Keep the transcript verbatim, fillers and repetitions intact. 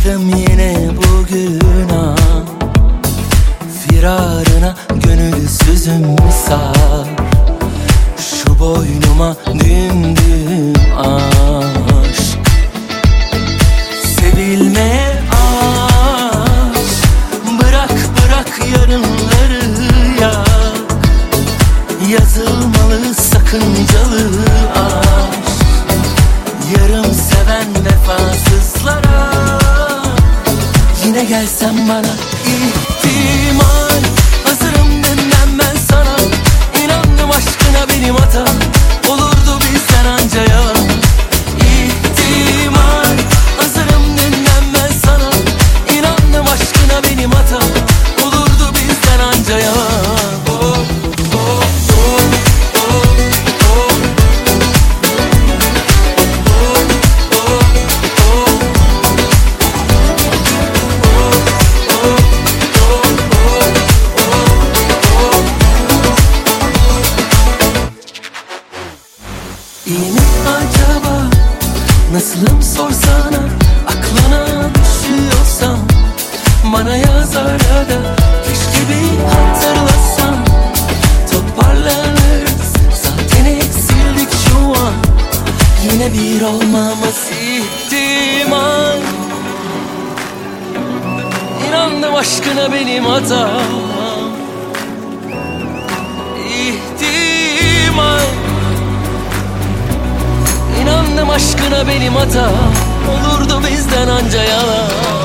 Düştüm yine bugün ah, firarına gönülsüzüm sar. Şu boynuma dümdüm aşk. Sevilmeye aşk. Bırak bırak yarınları yak. Yazılmalı sakıncalı aşk. Yarım seven vefasızlara yine gelsen bana ihtimal. Hazırım demem ben sana. İnandım aşkına benim hatam. Olurdu bizden anca yalan. İhtimal. Hazırım demem ben sana. İnandım aşkına benim hatam. Olurdu bizden anca yalan. Oh, oh, oh, oh, oh. İyi mi acaba? Nasılım sorsana. Aklına düşüyorsam bana yaz arada. Keşke bir hatırlasam. Toparlanırız. Zaten eksildik şu an. Yine bir olmamız ihtimal. İnandım aşkına benim hatam. İhtimal. İnandım aşkına benim hatam. Olurdu bizden anca yalan.